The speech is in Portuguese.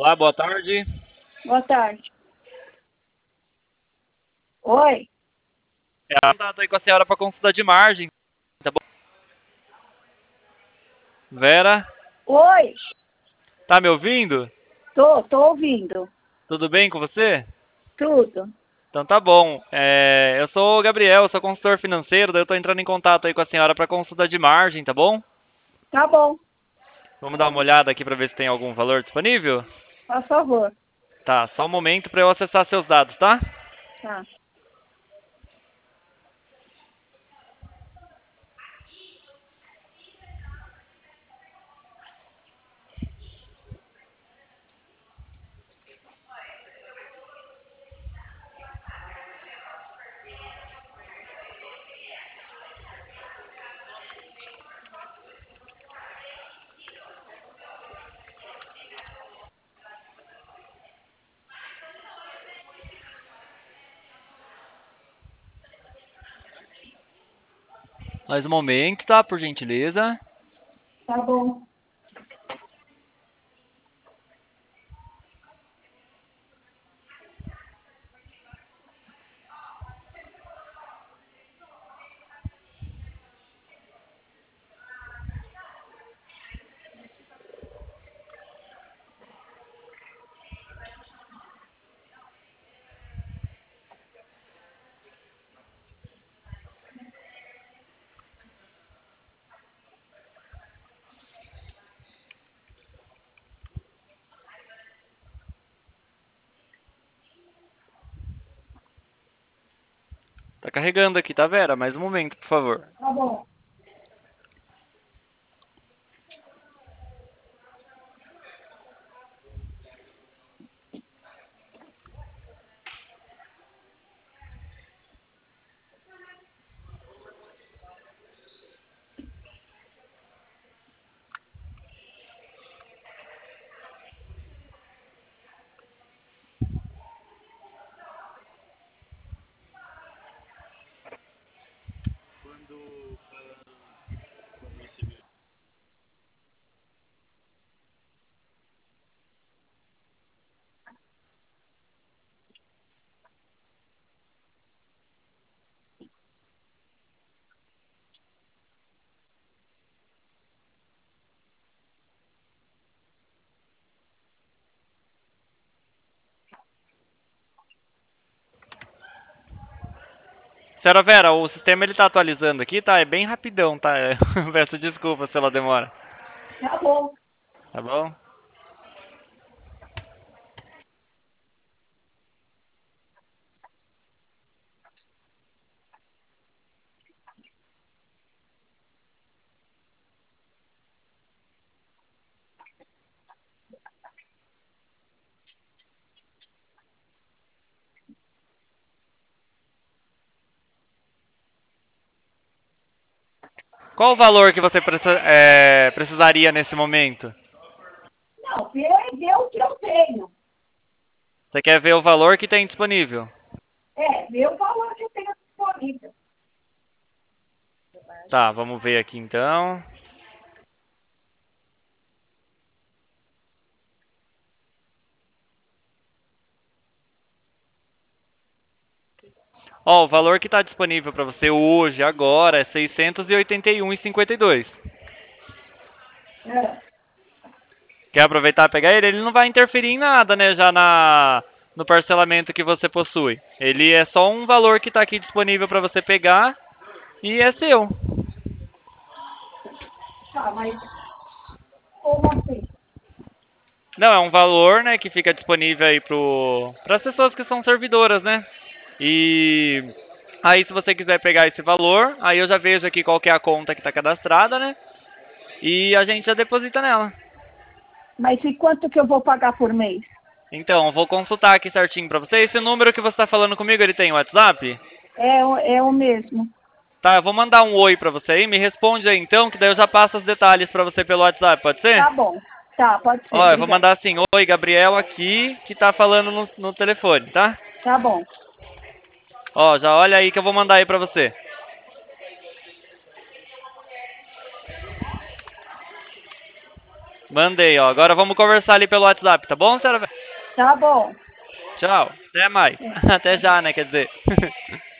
Olá, boa tarde. Boa tarde. Oi? É a contato aí com a senhora para consulta de margem, tá bom? Vera, Oi? tá me ouvindo? Tô ouvindo. Tudo bem com você? Tudo. Então tá bom. Eu sou o Gabriel, sou consultor financeiro, daí eu tô entrando em contato aí com a senhora para consulta de margem, tá bom? Tá bom, Vamos dar uma olhada aqui para ver se tem algum valor disponível? por favor. Tá, só um momento para eu acessar seus dados, tá? Tá. Mais um momento, tá? Por gentileza. Tá bom. Tá carregando aqui, tá, Vera? Mais um momento, por favor. Tá bom. Senhora Vera, o sistema ele tá atualizando aqui, tá? É bem rapidão, tá? Peço desculpa se ela demora. Tá bom. Tá bom? Qual o valor que você precisaria nesse momento? Não, vê o que eu tenho. Você quer ver o valor que tem disponível? Vê o valor que eu tenho disponível. Tá, vamos ver aqui então. Ó, o valor que está disponível para você hoje, agora, é 681,52. É. Quer aproveitar e pegar ele? Ele não vai interferir em nada, né, já no parcelamento que você possui. Ele é só um valor que está aqui disponível para você pegar e é seu. Tá, mas como assim? Não, é um valor, né, que fica disponível aí para as pessoas que são servidoras, né? E aí, se você quiser pegar esse valor, aí eu já vejo aqui qual que é a conta que está cadastrada, né? E a gente já deposita nela. Mas e quanto que eu vou pagar por mês? Então, eu vou consultar aqui certinho para você. Esse número que você está falando comigo, ele tem WhatsApp? É o mesmo. Tá, eu vou mandar um oi para você aí. Me responde aí então, que daí eu já passo os detalhes para você pelo WhatsApp, pode ser? Tá bom. Tá, pode ser. Ó, eu vou Obrigada. mandar assim: oi, Gabriel aqui, que tá falando no telefone, tá? Tá bom. Ó, já olha aí que eu vou mandar aí para você. Mandei, ó. Agora vamos conversar ali pelo WhatsApp, tá bom, senhora? Tá bom. Tchau. Até mais. É. Até já, né? Quer dizer.